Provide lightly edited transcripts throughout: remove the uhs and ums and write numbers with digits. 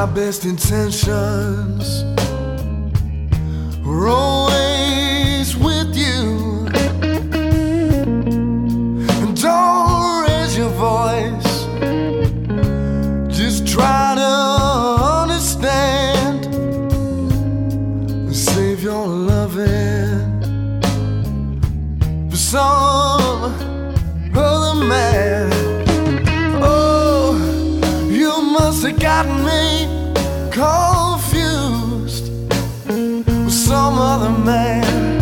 my best intentions were always with you. And don't raise your voice, just try to understand and save your loving for some other man. Oh, you must have gotten me confused with some other man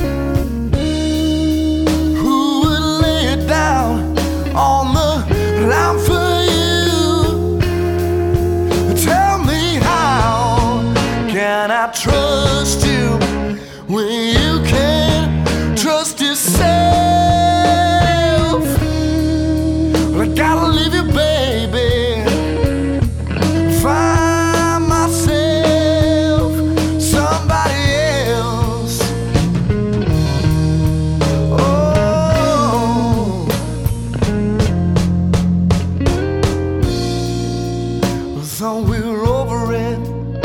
who would lay it down on the line for you. Tell me, how can I trust you when you can't trust yourself? Well, I gotta leave you, baby, find myself somebody else. Oh, I thought we were over it.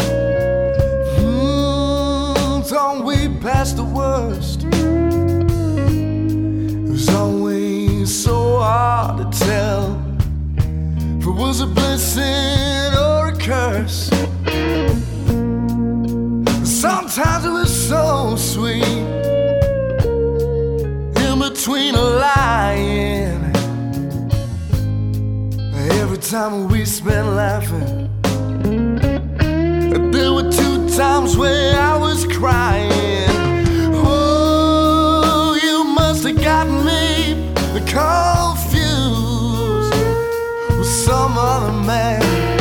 Thought we passed the worst. It was always so hard to tell if it was a blessing or a curse. Sometimes it was so sweet, in between a lying. Every time we spent laughing, there were 2 times where I was crying. Oh, you must have gotten me confused with some other man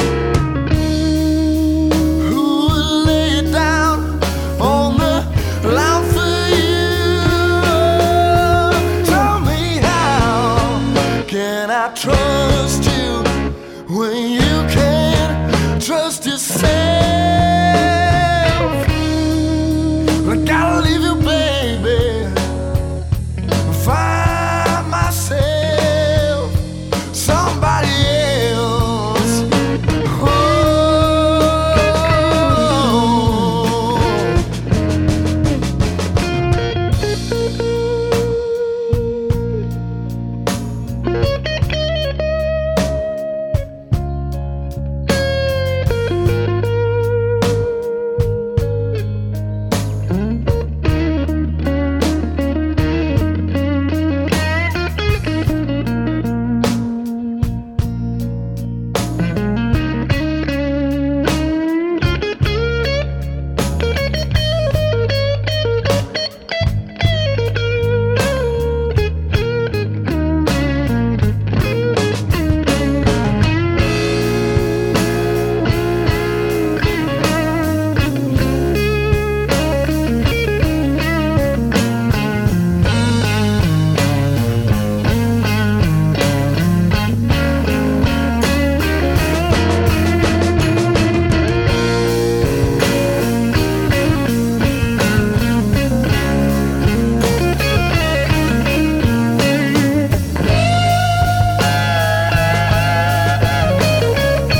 who would lay it down on the line for you. Tell me, how can I trust you when you can't